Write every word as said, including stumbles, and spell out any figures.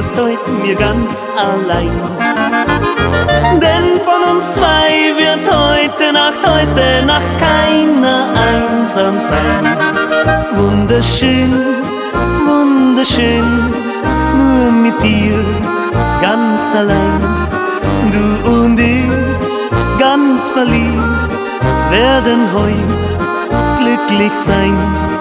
wärst heute mir ganz allein. Denn von uns zwei wird heute Nacht, heute Nacht keiner einsam sein. Wunderschön, wunderschön, nur mit dir, ganz allein. Du und ich, ganz verliebt, werden heut glücklich sein.